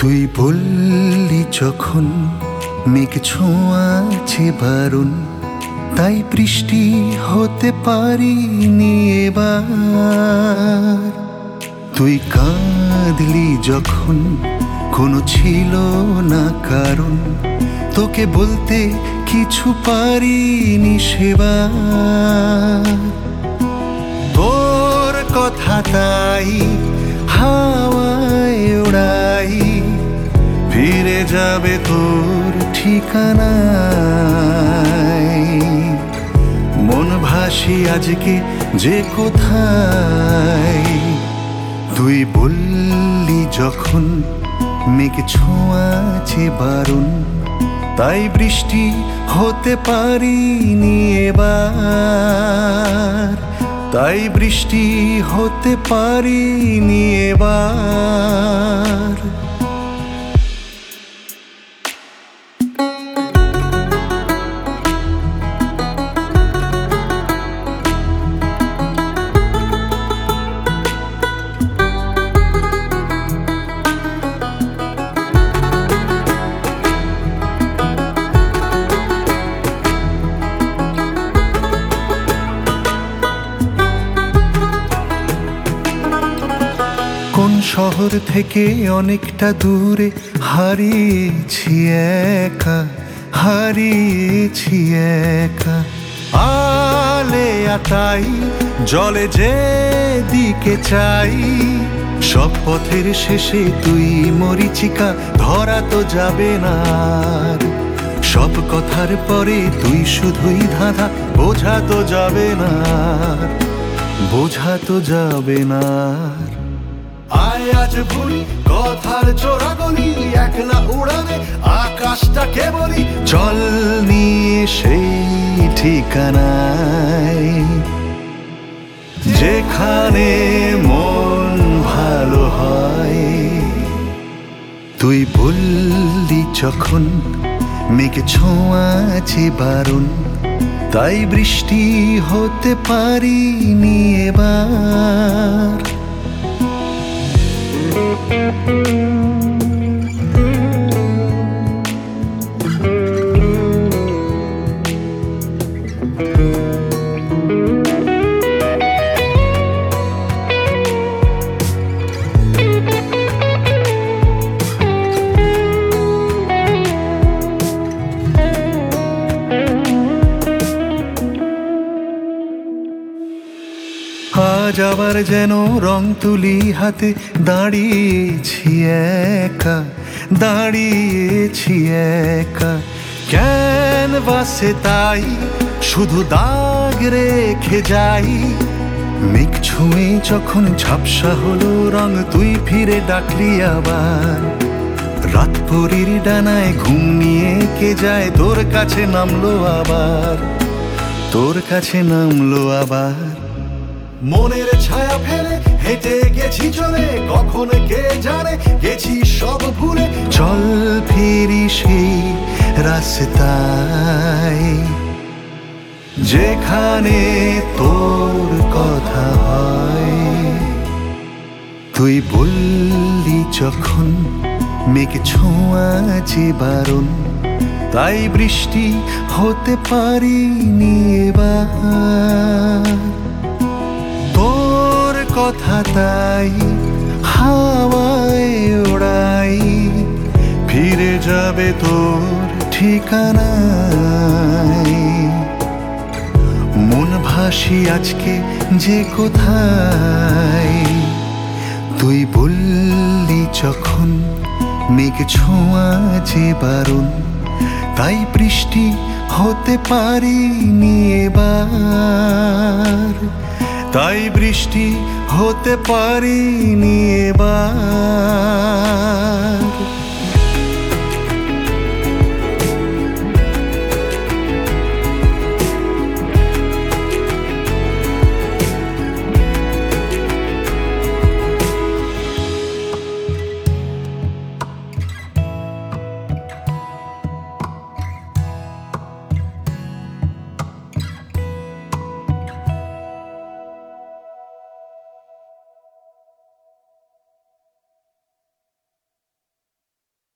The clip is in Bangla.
তুই বললি যখন মেঘ ছোঁয়াছে বারণ, তাই বৃষ্টি হতে পারিনি এবার। তুই কাঁদলি যখন কোনো ছিল না কারণ, তোকে বলতে কিছু পারিনি সেবার। তোর কথা তাই হাওয়ায় ওড়াই, ফিরে যাবে তোর ঠিকানায়। মন ভাসি আজকে যে কোথায়, তুই বললি যখন মেঘ ছোঁয়াছে বারণ, তাই বৃষ্টি হতে পারিনি এবার। তাই বৃষ্টি হতে পারিনি এবার। কোন শহর থেকে অনেকটা দূরে হারিয়েছি একা, হারিয়েছি একা। আলে আতাই জলে যে দিকে চাই, সব পথের শেষে তুই মরিচিকা, ধরা তো যাবে না। সব কথার পরে তুই শুধুই ধাঁধা, বোঝা তো যাবে না, বোঝা তো যাবে না। আয় আজ ভুলি কথার চোরাগলি, একলা উড়ানে আকাশটাকে বলি, চল নিয়ে সেই ঠিকানায়, যেখানে মন ভালো হয়। তুই বললি যখন মেঘ ছোঁয়াছে বারণ, তাই বৃষ্টি হতে পারিনি এবার। আজ আবার যেন রং তুলি হাতে, দাঁড়িয়েছি একা, দাঁড়িয়েছি একা। ক্যানভাসে তাই শুধু দাগ রেখে যাই, মেঘ ছুঁয়ে যখন ঝাপসা হলো রং, তুই ফিরে ডাকলি আবার। রাত পরীর ডানায় ঘুম নিয়ে কে যায়, তোর কাছে নামলো আবার, তোর কাছে নামলো আবার। মনের ছায়া ফেলে হেঁটে গেছি চলে, কখন কে জানে গেছি সব ভুলে। চল ফিরি সেই রাস্তায়, যেখানে তোর কথা হয়। তুই বললি যখন মেঘ ছোঁয়াছে বারণ, তাই বৃষ্টি হতে পারিনি এবার। তোর কথা তাই হাওয়ায় ওড়াই, ফিরে যাবে তোর ঠিকানায়। মন ভাসি আজকে যে কোথায়, তুই বললি যখন মেঘ ছোঁয়াছে বারণ, তাই বৃষ্টি হতে পারিনি এবার। তাই বৃষ্টি হতে পারিনি এবার।